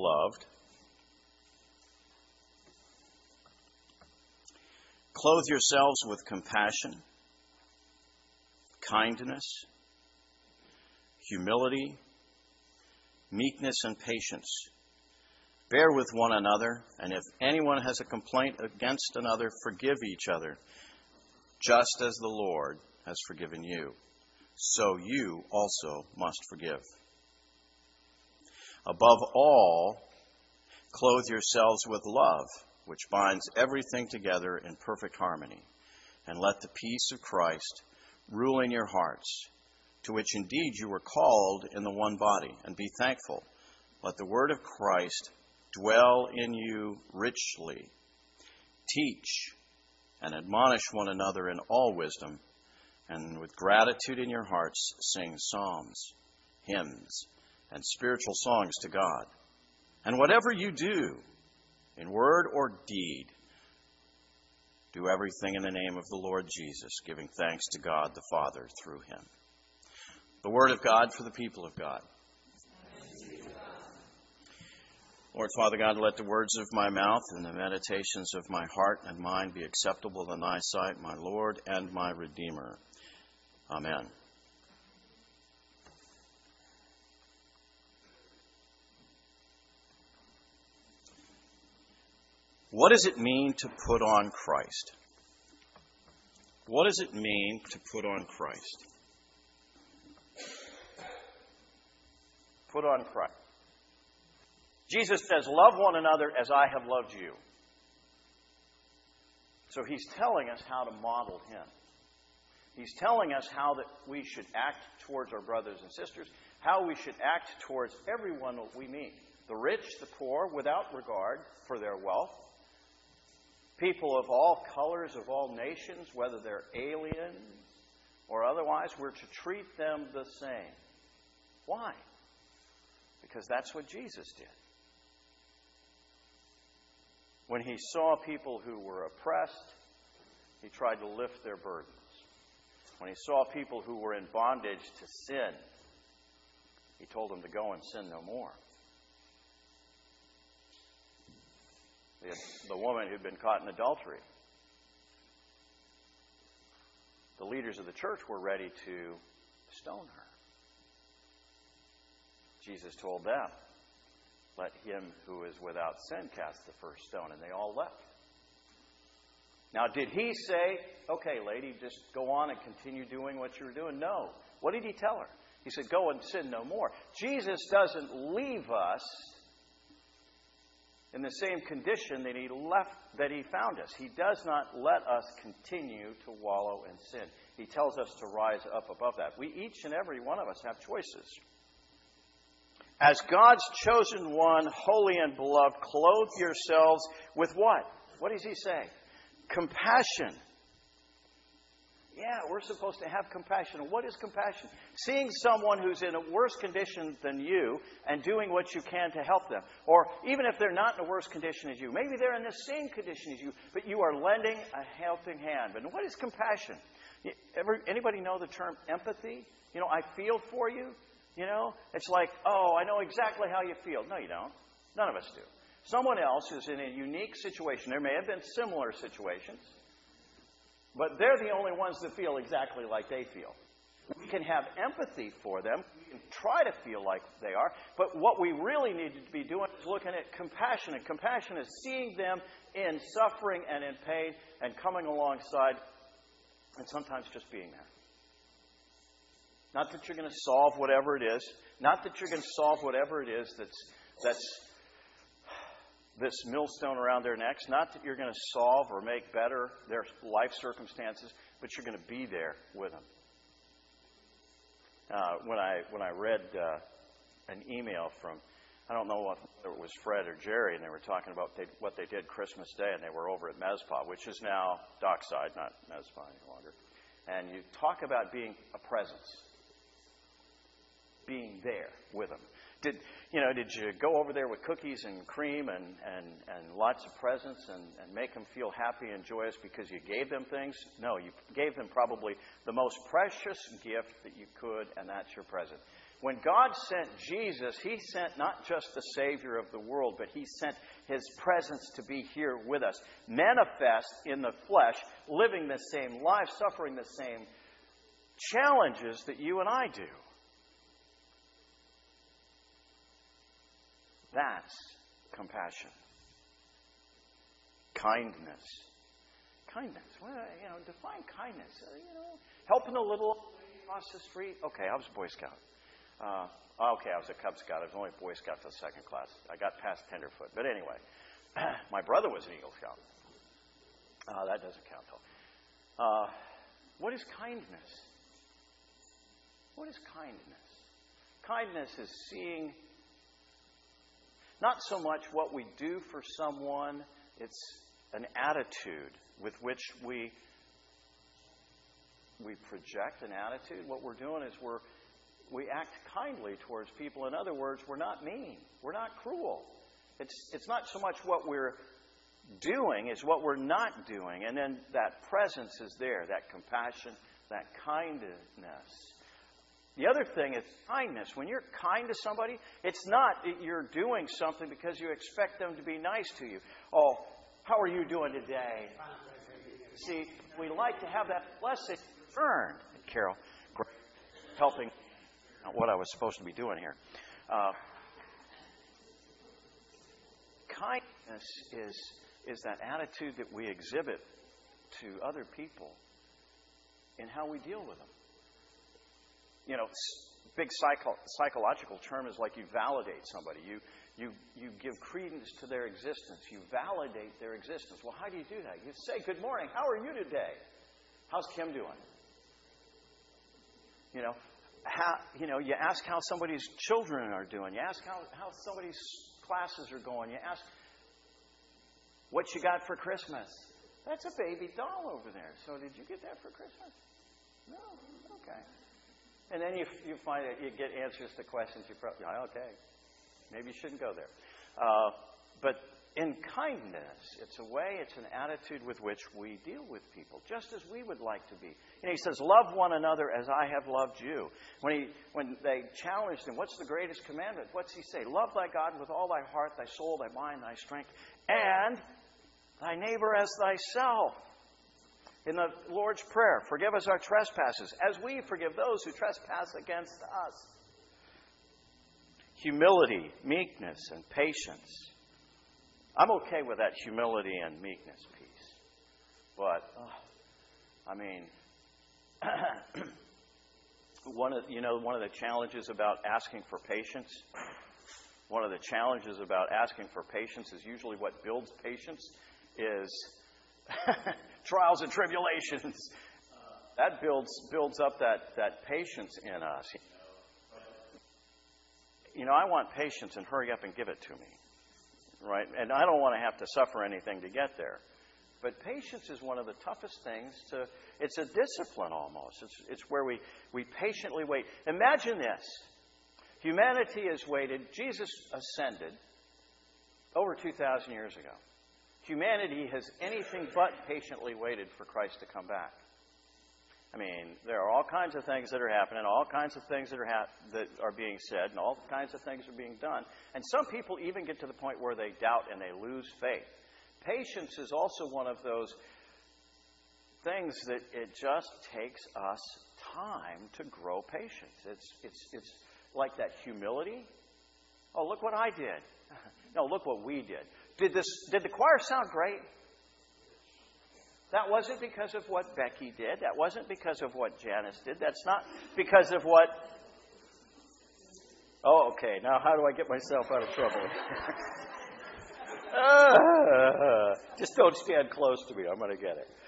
beloved, clothe yourselves with compassion, kindness, humility, meekness, and patience. Bear with one another, and if anyone has a complaint against another, forgive each other, just as the Lord has forgiven you. So you also must forgive. Above all, clothe yourselves with love, which binds everything together in perfect harmony. And let the peace of Christ rule in your hearts, to which indeed you were called in the one body. And be thankful. Let the word of Christ dwell in you richly. Teach and admonish one another in all wisdom, and with gratitude in your hearts sing psalms, hymns, and spiritual songs to God. And whatever you do, in word or deed, do everything in the name of the Lord Jesus, giving thanks to God the Father through him. The word of God for the people of God. Lord Father God, let the words of my mouth and the meditations of my heart and mind be acceptable in thy sight, my Lord and my Redeemer. Amen. What does it mean to put on Christ? What does it mean to put on Christ? Put on Christ. Jesus says, love one another as I have loved you. So he's telling us how to model him. He's telling us how that we should act towards our brothers and sisters, how we should act towards everyone that we meet. The rich, the poor, without regard for their wealth. People of all colors, of all nations, whether they're aliens or otherwise, we're to treat them the same. Why? Because that's what Jesus did. When he saw people who were oppressed, he tried to lift their burdens. When he saw people who were in bondage to sin, he told them to go and sin no more. The woman who'd been caught in adultery, the leaders of the church were ready to stone her. Jesus told them, let him who is without sin cast the first stone, and they all left. Now, did he say, okay, lady, just go on and continue doing what you're doing? No. What did he tell her? He said, go and sin no more. Jesus doesn't leave us in the same condition that he found us. He does not let us continue to wallow in sin. He tells us to rise up above that. We, each and every one of us, have choices. As God's chosen one, holy and beloved, clothe yourselves with what? What does he say? Compassion. Yeah, we're supposed to have compassion. What is compassion? Seeing someone who's in a worse condition than you and doing what you can to help them. Or even if they're not in a worse condition as you. Maybe they're in the same condition as you, but you are lending a helping hand. But what is compassion? Anybody know the term empathy? You know, I feel for you. You know, it's like, oh, I know exactly how you feel. No, you don't. None of us do. Someone else who's in a unique situation. There may have been similar situations, but they're the only ones that feel exactly like they feel. We can have empathy for them. We can try to feel like they are. But what we really need to be doing is looking at compassion. And compassion is seeing them in suffering and in pain and coming alongside and sometimes just being there. Not that you're going to solve whatever it is. Not that you're going to solve whatever it is that's this millstone around their necks. Not that you're going to solve or make better their life circumstances, but you're going to be there with them. When I read an email from, I don't know whether it was Fred or Jerry, and they were talking about what they did Christmas Day, and they were over at Mezpah, which is now Dockside, not Mezpah any longer. And you talk about being a presence. Being there with them. Did you go over there with cookies and cream and lots of presents and make them feel happy and joyous because you gave them things? No, you gave them probably the most precious gift that you could, and that's your present. When God sent Jesus, He sent not just the Savior of the world, but He sent His presence to be here with us, manifest in the flesh, living the same life, suffering the same challenges that you and I do. That's compassion. Kindness. Kindness. Well, define kindness. Helping a little old lady across the street. Okay, I was a Boy Scout. Okay, I was a Cub Scout. I was only a Boy Scout for the second class. I got past tenderfoot. But anyway, my brother was an Eagle Scout. That doesn't count, though. What is kindness? What is kindness? Kindness is seeing not so much what we do for someone, it's an attitude with which we project an attitude. What we're doing is we act kindly towards people. In other words, we're not mean. We're not cruel. It's not so much what we're doing as what we're not doing. And then that presence is there, that compassion, that kindness. The other thing is kindness. When you're kind to somebody, it's not that you're doing something because you expect them to be nice to you. Oh, how are you doing today? See, we like to have that blessing returned. Carol, great, helping what I was supposed to be doing here. Kindness is that attitude that we exhibit to other people in how we deal with them. Big psychological term is like you validate somebody. You give credence to their existence. You validate their existence. Well, how do you do that? You say, good morning. How are you today? How's Kim doing? You ask how somebody's children are doing. You ask how somebody's classes are going. You ask what you got for Christmas. That's a baby doll over there. So did you get that for Christmas? No. Okay. And then you find that you get answers to questions you probably, okay, maybe you shouldn't go there. But in kindness, it's an attitude with which we deal with people, just as we would like to be. He says, love one another as I have loved you. When they challenged him, what's the greatest commandment? What's he say? Love thy God with all thy heart, thy soul, thy mind, thy strength, and thy neighbor as thyself. In the Lord's Prayer, forgive us our trespasses, as we forgive those who trespass against us. Humility, meekness, and patience. I'm okay with that humility and meekness piece. But, one of the challenges about asking for patience, is usually what builds patience is trials and tribulations. That builds up that patience in us. I want patience, and hurry up and give it to me. Right? And I don't want to have to suffer anything to get there. But patience is one of the toughest things it's a discipline almost. It's where we patiently wait. Imagine this. Humanity has waited. Jesus ascended over 2,000 years ago. Humanity has anything but patiently waited for Christ to come back. There are all kinds of things that are happening, all kinds of things that are being said, and all kinds of things are being done. And some people even get to the point where they doubt and they lose faith. Patience is also one of those things that it just takes us time to grow patience. It's like that humility. Oh, look what I did. No, look what we did. Did the choir sound great? That wasn't because of what Becky did. That wasn't because of what Janice did. That's not because of what... Oh, okay. Now how do I get myself out of trouble? Just don't stand close to me. I'm going to get it.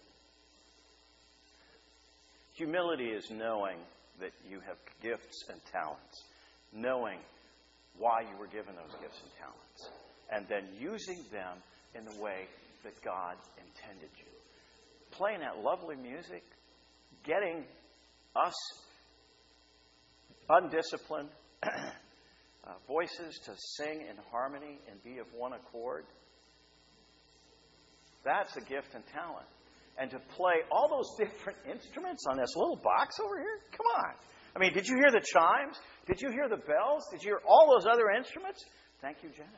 Humility is knowing that you have gifts and talents. Knowing why you were given those gifts and talents. And then using them in the way that God intended you. Playing that lovely music, getting us undisciplined voices to sing in harmony and be of one accord. That's a gift and talent. And to play all those different instruments on this little box over here? Come on. Did you hear the chimes? Did you hear the bells? Did you hear all those other instruments? Thank you, Janice.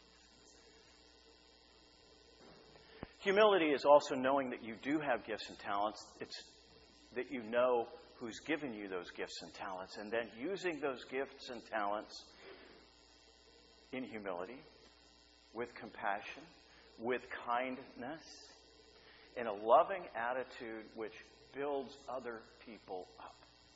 Humility is also knowing that you do have gifts and talents. It's that you know who's given you those gifts and talents, and then using those gifts and talents in humility, with compassion, with kindness, in a loving attitude which builds other people up.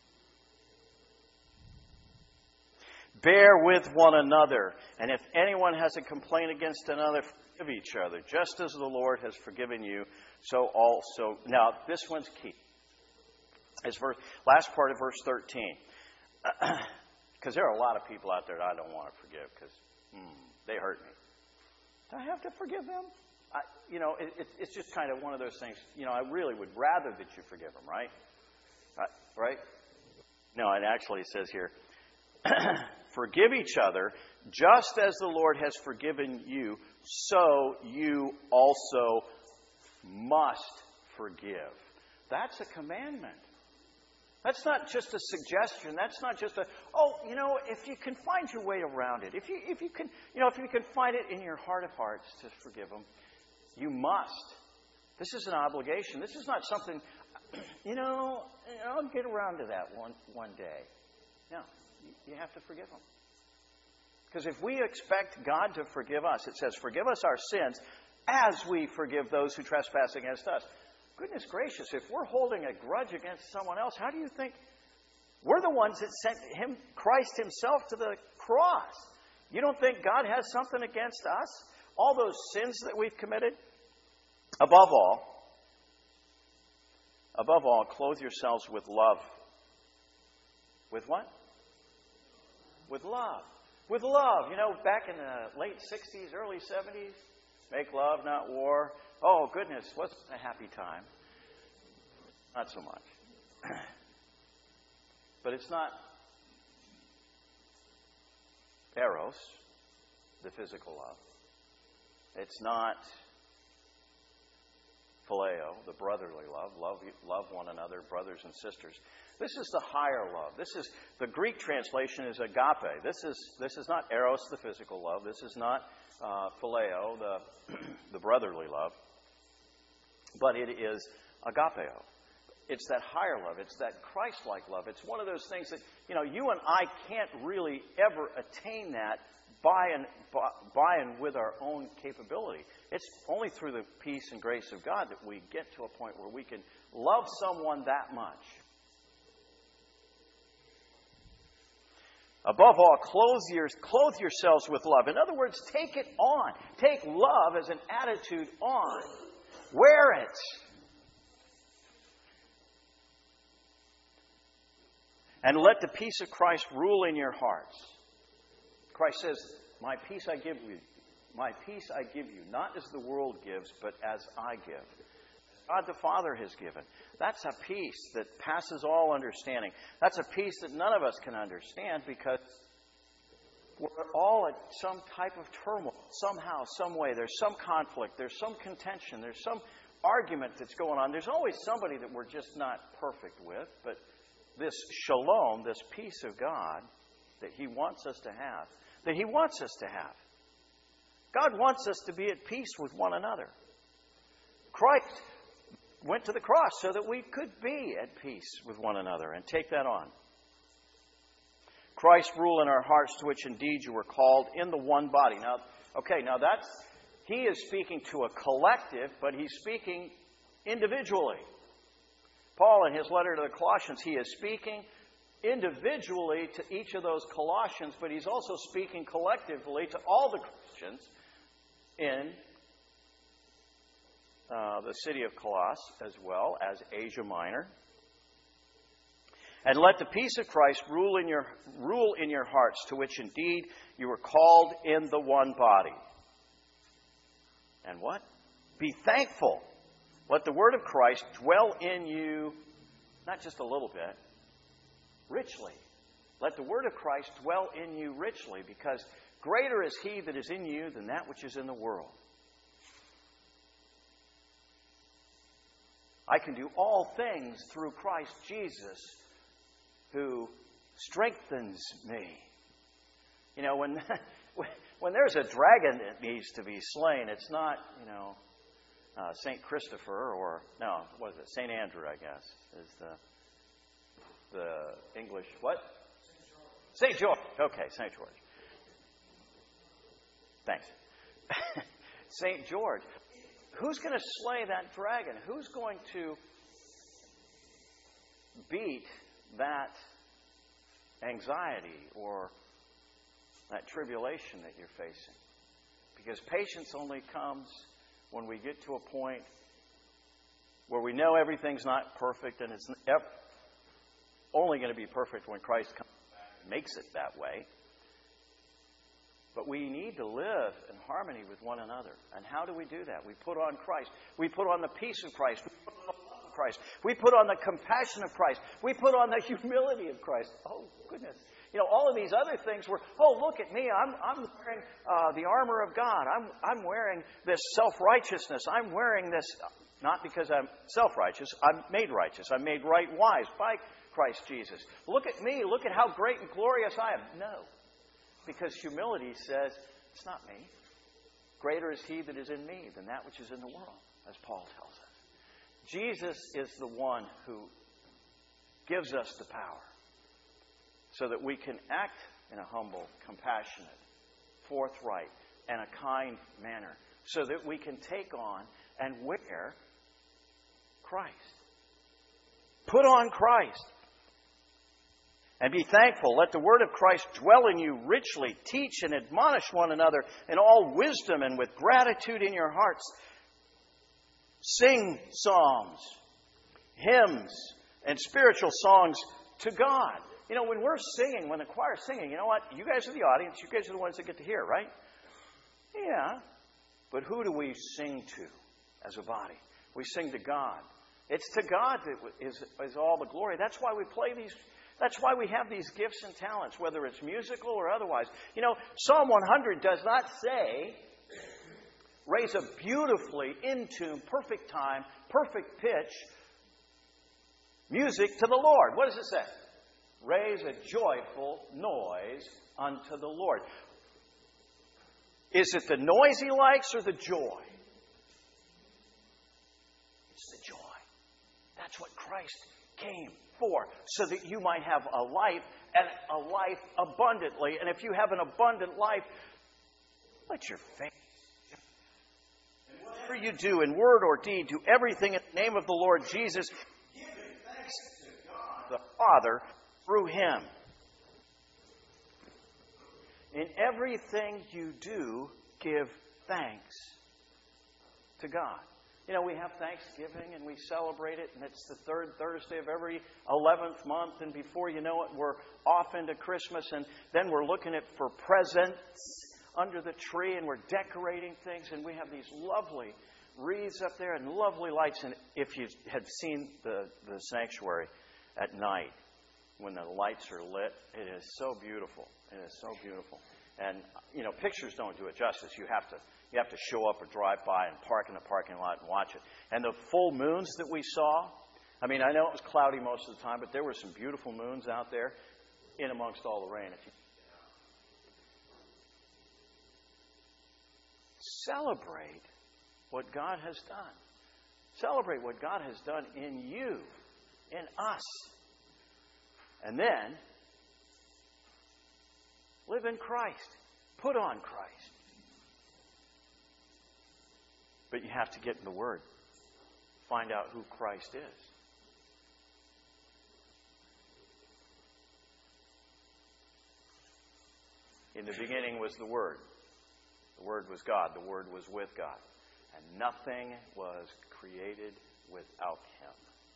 Bear with one another, and if anyone has a complaint against another, forgive each other, just as the Lord has forgiven you, so also. Now, this one's key. It's last part of verse 13. Because there are a lot of people out there that I don't want to forgive because they hurt me. Do I have to forgive them? It's just kind of one of those things. I really would rather that you forgive them, right? Right? No, it actually says here, forgive each other, just as the Lord has forgiven you, so you also must forgive. That's a commandment. That's not just a suggestion. That's not just if you can find your way around it, if you can find it in your heart of hearts to forgive them, you must. This is an obligation. This is not something, I'll get around to that one day. No, you have to forgive them. Because if we expect God to forgive us, it says, forgive us our sins as we forgive those who trespass against us. Goodness gracious, if we're holding a grudge against someone else, how do you think we're the ones that sent Christ himself to the cross? You don't think God has something against us? All those sins that we've committed? Above all, clothe yourselves with love. With what? With love. With love. Back in the late 60s, early 70s, make love, not war. Oh, goodness, wasn't a happy time. Not so much. But it's not eros, the physical love. It's not phileo, the brotherly love. Love one another, brothers and sisters. This is the higher love. The Greek translation is agape. This is not eros, the physical love. This is not phileo, the brotherly love. But it is agapeo. It's that higher love. It's that Christ-like love. It's one of those things that, you and I can't really ever attain that by and with our own capability. It's only through the peace and grace of God that we get to a point where we can love someone that much. Above all, clothe yourselves with love. In other words, take it on. Take love as an attitude on. Wear it. And let the peace of Christ rule in your hearts. Christ says, my peace I give you. My peace I give you, not as the world gives, but as I give. God the Father has given. That's a peace that passes all understanding. That's a peace that none of us can understand because we're all at some type of turmoil. Somehow, some way. There's some conflict. There's some contention. There's some argument that's going on. There's always somebody that we're just not perfect with. But this shalom, this peace of God that He wants us to have, God wants us to be at peace with one another. Christ went to the cross so that we could be at peace with one another and take that on. Christ rule in our hearts, to which indeed you were called in the one body. Now he is speaking to a collective, but he's speaking individually. Paul, in his letter to the Colossians, he is speaking individually to each of those Colossians, but he's also speaking collectively to all the Christians in the city of Colossus, as well as Asia Minor. And let the peace of Christ rule in your hearts, to which indeed you were called in the one body. And what? Be thankful. Let the word of Christ dwell in you, not just a little bit, richly. Let the word of Christ dwell in you richly, because greater is He that is in you than that which is in the world. I can do all things through Christ Jesus, who strengthens me. You know, when when there's a dragon that needs to be slain, it's not, St. Christopher or, no, what is it? St. Andrew, I guess, is the English, what? St. George. Okay, St. George. Thanks. St. George. Who's going to slay that dragon? Who's going to beat that anxiety or that tribulation that you're facing? Because patience only comes when we get to a point where we know everything's not perfect, and it's only going to be perfect when Christ comes back and makes it that way. But we need to live in harmony with one another. And how do we do that? We put on Christ. We put on the peace of Christ. We put on the love of Christ. We put on the compassion of Christ. We put on the humility of Christ. Oh, goodness. All of these other things were, look at me. I'm wearing the armor of God. I'm wearing this self-righteousness. I'm wearing this, not because I'm self-righteous. I'm made righteous. I'm made right wise by Christ Jesus. Look at me. Look at how great and glorious I am. No. Because humility says, it's not me. Greater is He that is in me than that which is in the world, as Paul tells us. Jesus is the one who gives us the power so that we can act in a humble, compassionate, forthright, and a kind manner, so that we can take on and wear Christ. Put on Christ. And be thankful. Let the word of Christ dwell in you richly. Teach and admonish one another in all wisdom and with gratitude in your hearts. Sing psalms, hymns, and spiritual songs to God. When we're singing, when the choir's singing, you know what? You guys are the audience. You guys are the ones that get to hear, right? Yeah. But who do we sing to as a body? We sing to God. It's to God that is all the glory. That's why we play these. That's why we have these gifts and talents, whether it's musical or otherwise. Psalm 100 does not say, raise a beautifully in tune, perfect time, perfect pitch music to the Lord. What does it say? Raise a joyful noise unto the Lord. Is it the noise He likes or the joy? It's the joy. That's what Christ came for, so that you might have a life, and a life abundantly. And if you have an abundant life, let your faith. And whatever you do in word or deed, do everything in the name of the Lord Jesus, giving thanks to God the Father through Him. In everything you do, give thanks to God. We have Thanksgiving and we celebrate it, and it's the third Thursday of every 11th month, and before you know it, we're off into Christmas, and then we're looking for presents under the tree, and we're decorating things, and we have these lovely wreaths up there and lovely lights. And if you had seen the sanctuary at night when the lights are lit, it is so beautiful. It is so beautiful. And, pictures don't do it justice. You have to show up or drive by and park in the parking lot and watch it. And the full moons that we saw, I know it was cloudy most of the time, but there were some beautiful moons out there in amongst all the rain. Celebrate what God has done. Celebrate what God has done in you, in us. And then, live in Christ. Put on Christ. But you have to get in the Word. Find out who Christ is. In the beginning was the Word. The Word was God. The Word was with God. And nothing was created without Him.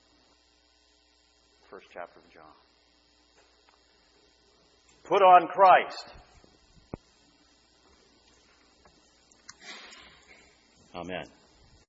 First chapter of John. Put on Christ. Amen.